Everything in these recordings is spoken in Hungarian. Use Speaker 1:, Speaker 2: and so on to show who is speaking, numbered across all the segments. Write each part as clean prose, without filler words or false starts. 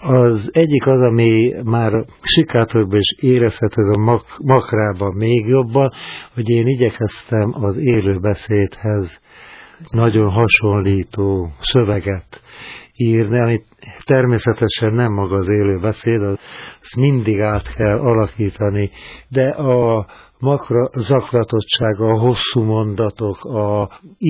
Speaker 1: Az egyik az, ami már sikátorban is érezhető, ez a makrában még jobban, hogy én igyekeztem az élő beszédhez nagyon hasonlító szöveget írni, amit természetesen nem maga az élő beszéd, azt mindig át kell alakítani, de a makra zaklatottsága, a hosszú mondatok, a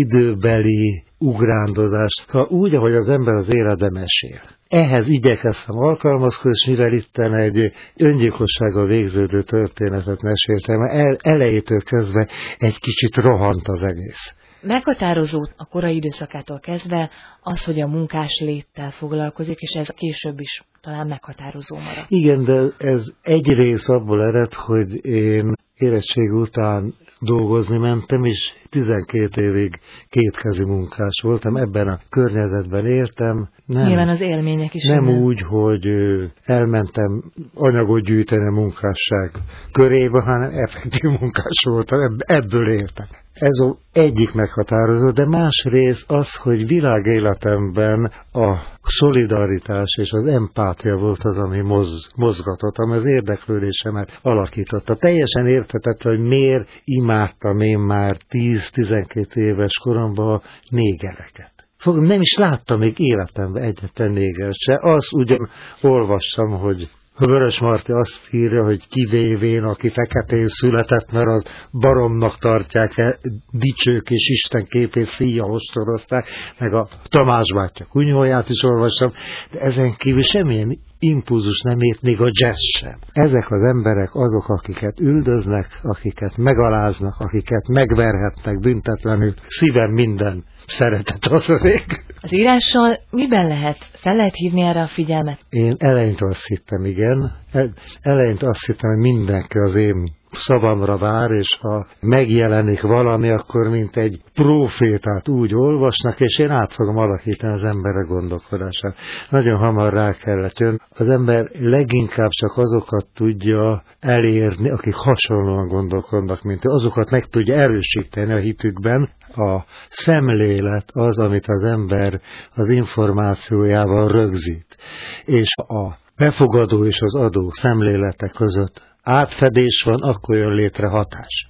Speaker 1: időbeli ugrándozás, úgy, ahogy az ember az életben mesél. Ehhez igyekeztem alkalmazkodni, és mivel itten egy öngyilkossággal végződő történetet meséltem, elejétől kezdve egy kicsit rohant az egész.
Speaker 2: Meghatározó a korai időszakától kezdve az, hogy a munkás léttel foglalkozik, és ez később is talán meghatározó maradt.
Speaker 1: Igen, de ez egy rész abból ered, hogy én érettség után dolgozni mentem, és 12 évig kétkezi munkás voltam, ebben a környezetben éltem.
Speaker 2: Nyilván az élmények is.
Speaker 1: Nem úgy, hogy elmentem anyagot gyűjteni a munkásság körébe, hanem effektív munkás voltam, ebből éltem. Ez az egyik meghatározó, de másrészt az, hogy világéletemben a szolidaritás és az empátia volt az, ami mozgatott, ami az érdeklődésemet alakította. Teljesen érthetetlen, hogy miért imádtam én már 10-12 éves koromban a négereket. Nem is láttam még életemben egyetlen négert se. Azt ugyan olvastam, hogy Vörösmarty azt írja, hogy kivévén, aki feketén született, mert az baromnak tartják, dicsők és Isten képét szíja ostorozták, meg a Tamás bátyja kunyhóját is olvastam, de ezen kívül semmilyen impulzus nem ért, még a jazz sem. Ezek az emberek azok, akiket üldöznek, akiket megaláznak, akiket megverhetnek büntetlenül, szívem minden szeretet az övék.
Speaker 2: Az írással miben fel lehet hívni erre a figyelmet?
Speaker 1: Én eleinte azt hittem, igen. Eleinte azt hittem, hogy mindenki az én szavamra vár, és ha megjelenik valami, akkor mint egy prófétát úgy olvasnak, és én át fogom alakítani az emberek gondolkodását. Nagyon hamar rá kellett jönni. Az ember leginkább csak azokat tudja elérni, akik hasonlóan gondolkodnak, mint ő. Azokat meg tudja erősíteni a hitükben. A szemlélet az, amit az ember az információjával rögzít. És a befogadó és az adó szemlélete között átfedés van, akkor jön létre hatás.